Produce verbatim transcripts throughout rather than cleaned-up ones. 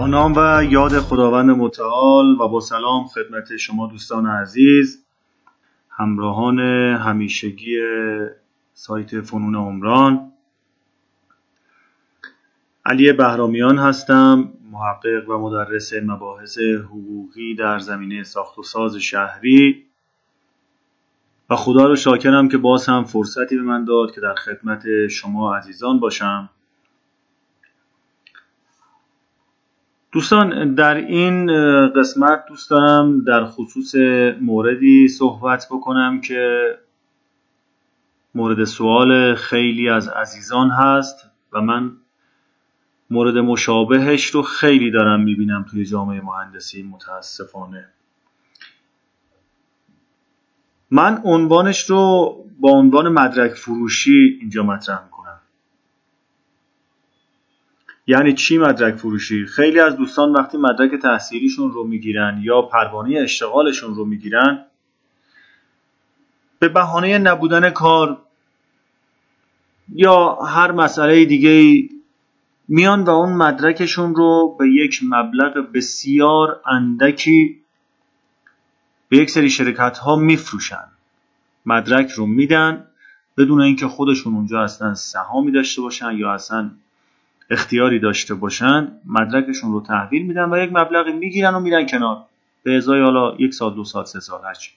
نام و یاد خداوند متعال و با سلام خدمت شما دوستان عزیز، همراهان همیشگی سایت فنون عمران. علی بهرامیان هستم، محقق و مدرس مباحث حقوقی در زمینه ساخت و ساز شهری و خدا رو شاکرم که باز هم فرصتی به من داد که در خدمت شما عزیزان باشم. دوستان، در این قسمت دوست دارم در خصوص موردی صحبت بکنم که مورد سوال خیلی از عزیزان هست و من مورد مشابهش رو خیلی دارم میبینم توی جامعه مهندسی. متاسفانه من عنوانش رو با عنوان مدرک فروشی اینجا مطرح میکنم. یعنی چی مدرک فروشی؟ خیلی از دوستان وقتی مدرک تحصیلیشون رو میگیرن یا پروانه اشتغالشون رو میگیرن، به بهانه نبودن کار یا هر مسئله دیگه میان و اون مدرکشون رو به یک مبلغ بسیار اندکی به یک سری شرکت ها میفروشن. مدرک رو میدن بدون اینکه خودشون اونجا اصلا سهامی داشته باشن یا اصلا اختیاری داشته باشن. مدرکشون رو تحویل میدن و یک مبلغی میگیرن و میرن کنار به ازای حالا یک سال، دو سال، سه سال، هرچی.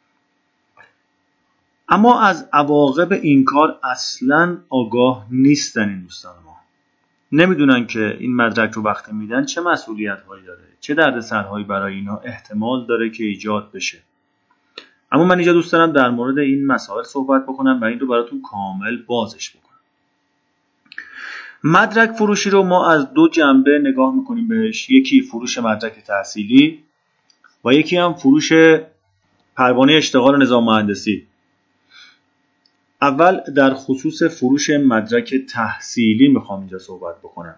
اما از عواقب این کار اصلا آگاه نیستن این دوستان ما. نمیدونن که این مدرک رو وقتی میدن چه مسئولیت هایی داره، چه دردسرهایی برای اینا احتمال داره که ایجاد بشه. اما من اینجا دوست دارم در مورد این مسائل صحبت بکنم و این رو براتون کامل بازش بکنم. مدرک فروشی رو ما از دو جنبه نگاه میکنیم بهش. یکی فروش مدرک تحصیلی و یکی هم فروش پروانه اشتغال نظام مهندسی. اول در خصوص فروش مدرک تحصیلی میخوام اینجا صحبت بکنم.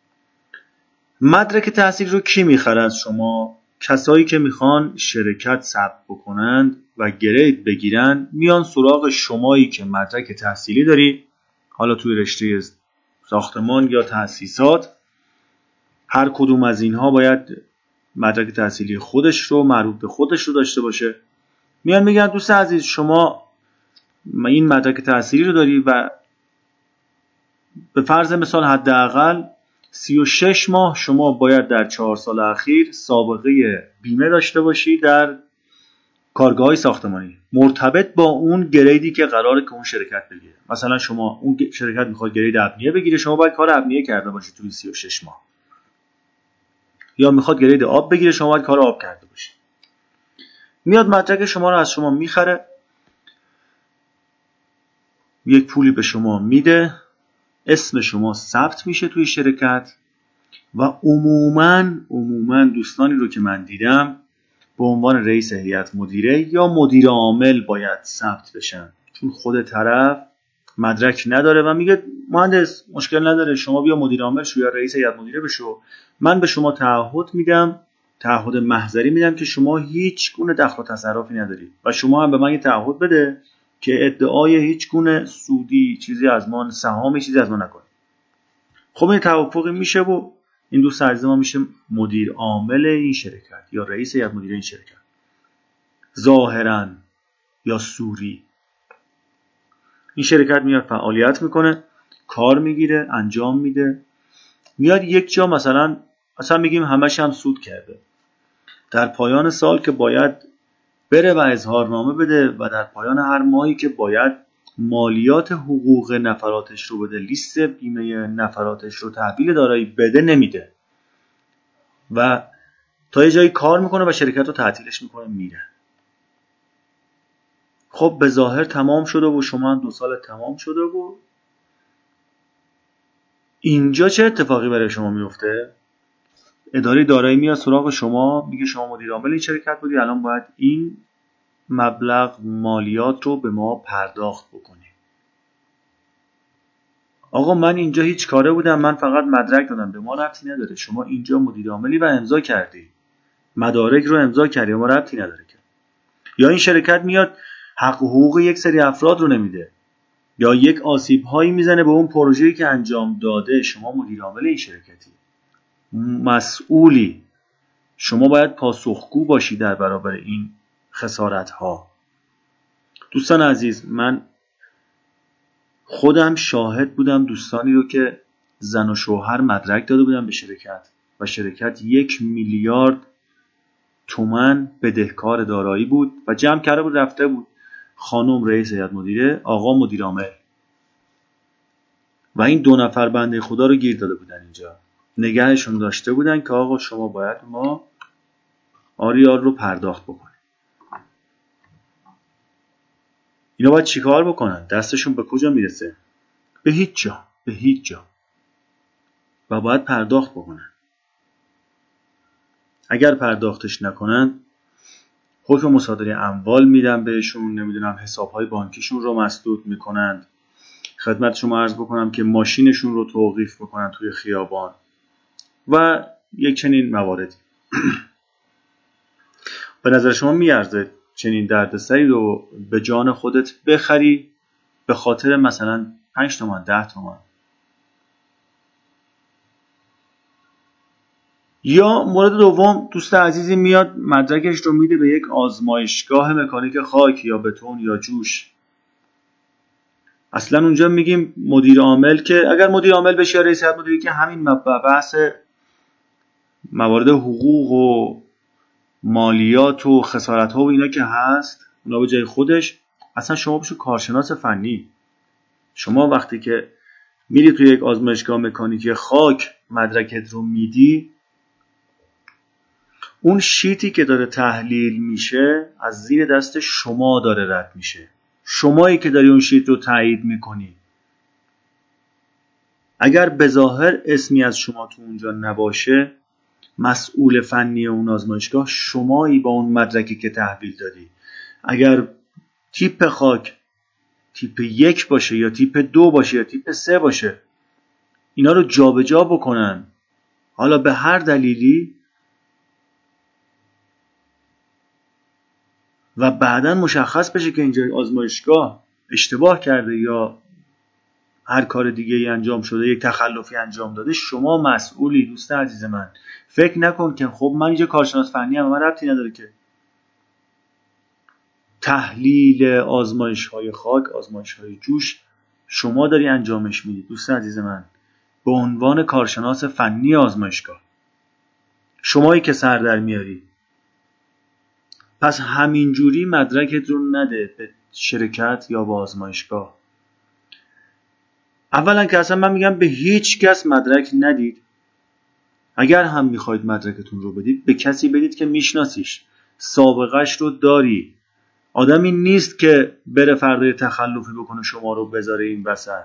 مدرک تحصیلی رو کی میخره از شما؟ کسایی که میخوان شرکت ثبت بکنند و گرید بگیرن، میان سراغ شمایی که مدرک تحصیلی داری، حالا توی رشته ساختمان یا تأسیسات. هر کدوم از اینها باید مدرک تحصیلی خودش رو، مربوط به خودش رو داشته باشه. میان میگن دوست عزیز، شما این مدرک تحصیلی رو داری و به فرض مثال حداقل سی و شش ماه شما باید در چهار سال اخیر سابقه بیمه داشته باشی در کارگاه‌های ساختمانی مرتبط با اون گریدی که قراره که اون شرکت بگیره. مثلا شما اون شرکت میخواد گرید ابنیه بگیره، شما باید کار ابنیه کرده باشی توی سی و شش ماه. یا میخواد گرید آب بگیره، شما باید کار آب کرده باشی. میاد مدرک شما رو از شما میخره، یک پولی به شما میده، اسم شما ثبت میشه توی شرکت و عموماً عموماً دوستانی رو که من دیدم به عنوان رئیس هیئت مدیره یا مدیر عامل باید ثبت بشن، چون خود طرف مدرک نداره و میگه مهندس مشکل نداره، شما بیا مدیر عامل شو یا رئیس هیئت مدیره بشو، من به شما تعهد میدم، تعهد محضری میدم که شما هیچ گونه دخل و تصرفی نداری و شما هم به من یه تعهد بده که ادعای هیچ گونه سودی چیزی از ما، سهامی چیزی از ما نکنه. خب این توافقی میشه و این دوست عزیز ما میشه مدیر عامل این شرکت یا رئیس هیئت مدیره این شرکت، ظاهراً یا سوری. این شرکت میاد فعالیت میکنه، کار میگیره، انجام میده، میاد یک جا مثلا مثلا میگیم همش هم سود کرده. در پایان سال که باید بره و اظهارنامه بده و در پایان هر ماهی که باید مالیات حقوق نفراتش رو بده، لیست بیمه نفراتش رو تحویل دارایی بده، نمیده و تا یه جایی کار میکنه و شرکت رو تعطیلش میکنه، میره. خب به ظاهر تمام شده و شما دو سال تمام شده و اینجا چه اتفاقی برای شما میفته؟ اداره دارایی میاد سراغ شما، میگه شما مدیر عامل این شرکت بودی، الان باید این مبلغ مالیات رو به ما پرداخت بکنی. آقا من اینجا هیچ کاره بودم، من فقط مدرک دادم، به ما ربطی نداره. شما اینجا مدیر عاملی و امضا کردی، مدارک رو امضا کردی، ما ربطی نداره که. یا این شرکت میاد حق حقوق یک سری افراد رو نمیده یا یک آسیب هایی میزنه به اون پروژه‌ای که انجام داده، شما مدیر عامل این شرکتی. مسئولی، شما باید پاسخگو باشی در برابر این خسارت ها. دوستان عزیز، من خودم شاهد بودم دوستانی رو که زن و شوهر مدرک داده بودن به شرکت و شرکت یک میلیارد تومان بدهکار دارایی بود و جمع کرده بود رفته بود خانم رئیس هیئت مدیره، آقا مدیر عامل و این دو نفر بنده خدا رو گیر داده بودن اینجا، نگهشون داشته بودن که آقا شما باید ما آریار رو پرداخت بکنیم. اینا باید چیکار بکنن؟ دستشون به کجا میرسه؟ به هیچ جا، به هیچ جا. و باید پرداخت بکنن. اگر پرداختش نکنن حکم مصادره اموال میدن بهشون، نمیدونم حسابهای بانکیشون رو مسدود میکنن. خدمت شما عرض بکنم که ماشینشون رو توقیف بکنن توی خیابان و یک چنین مواردی. به نظر شما میارزه چنین دردسری رو به جان خودت بخری به خاطر مثلا پنج تومان، ده تومان؟ یا مورد دوم، دوست عزیزی میاد مدرکش رو میده به یک آزمایشگاه مکانیک خاک یا بتون یا جوش. اصلا اونجا میگیم مدیر عامل، که اگر مدیر عامل بشه یا رئیس هیئت مدیره که همین بحث موارد حقوق و مالیات و خسارت ها و اینا که هست اونا به جای خودش، اصلا شما بشو کارشناس فنی. شما وقتی که میری توی یک آزمایشگاه مکانیکی خاک مدرکت رو میدی، اون شیتی که داره تحلیل میشه از زیر دست شما داره رد میشه، شمایی که داری اون شیت رو تایید میکنی. اگر به ظاهر اسمی از شما تو اونجا نباشه، مسئول فنی اون آزمایشگاه شمایی با اون مدرکی که تحویل دادی. اگر تیپ خاک تیپ یک باشه یا تیپ دو باشه یا تیپ سه باشه، اینا رو جابجا بکنن، حالا به هر دلیلی، و بعداً مشخص بشه که اینجا آزمایشگاه اشتباه کرده یا هر کار دیگه ای انجام شده، یک تخلفی انجام داده، شما مسئولی. دوست عزیز من، فکر نکن که خب من اینجا کارشناس فنی ام، من ربطی نداره. که تحلیل آزمایش های خاک، آزمایش های جوش شما داری انجامش میدی دوست عزیز من، به عنوان کارشناس فنی آزمایشگاه، شمایی که سر در میاری. پس همینجوری مدرکت رو نده به شرکت یا به آزمایشگاه. اولا که اصلا من میگم به هیچ کس مدرک ندید. اگر هم میخواید مدرکتون رو بدید، به کسی بدید که میشناسیش، سابقهش رو داری. آدمی نیست که بره فردا تخلفی بکنه شما رو بذاره این وسط،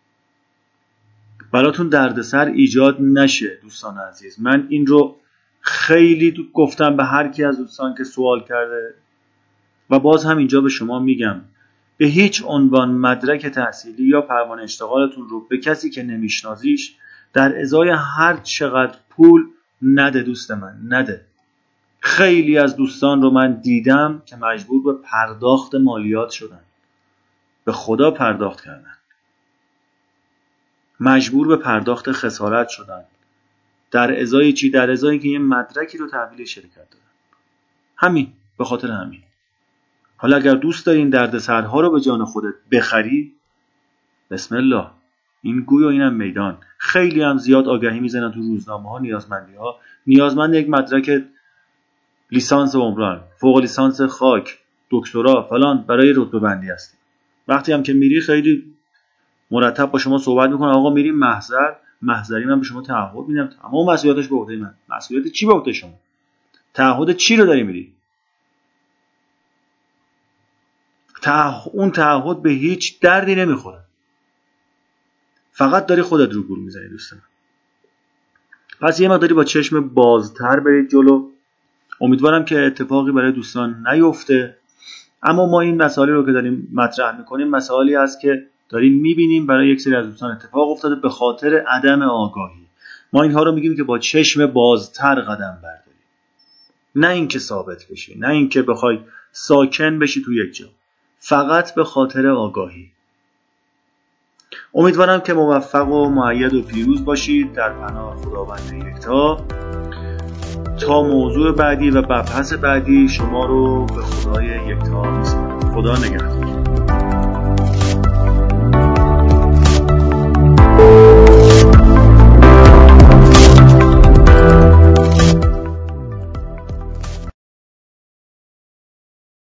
براتون دردسر ایجاد نشه. دوستان عزیز، من این رو خیلی گفتم به هر کی از دوستان که سوال کرده و باز هم اینجا به شما میگم، به هیچ عنوان مدرک تحصیلی یا پروانه اشتغالتون رو به کسی که نمیشناسیش در ازای هر چقدر پول نده. دوست من، نده. خیلی از دوستان رو من دیدم که مجبور به پرداخت مالیات شدن، به خدا پرداخت کردن، مجبور به پرداخت خسارت شدن. در ازای چی؟ در ازای که یه مدرکی رو تحویل شرکت دادن. همین، به خاطر همین. حالا اگر دوست داری این دردسرها رو به جان خودت بخری، بسم الله، این گوی و اینم میدان. خیلی هم زیاد آگهی میزنن تو روزنامه ها، نیازمندی ها، نیازمند یک مدرک لیسانس عمران، فوق لیسانس خاک، دکترا فلان برای رتبه بندی هستی. وقتی هم که میری خیلی مرتب با شما صحبت میکنه، آقا میریم محضر، محضری من به شما تعهد میدم، تمام مسئولیتش به عهده من. مسئولیت چی به عهده شما؟ تعهد چی رو داری میری؟ تعهد، اون تعهد به هیچ دردی نمیخوره، فقط داری خودت رو گول میزنی. دوست من، پس یه مقداری با چشم بازتر برید جلو. امیدوارم که اتفاقی برای دوستان نیفته، اما ما این مسائلی رو که داریم مطرح میکنیم مسائلی هست که داریم میبینیم برای یک سری از دوستان اتفاق افتاده به خاطر عدم آگاهی. ما اینها رو میگیم که با چشم بازتر قدم برداری، نه اینکه ثابت بشی، نه اینکه بخوای ساکن بشی تو یک جا، فقط به خاطر آگاهی. امیدوارم که موفق و مؤید و پیروز باشید در پناه خداوند یکتا. تا موضوع بعدی و مبحث بعدی شما رو به خدای یکتا میسپارم. خدا نگهدار.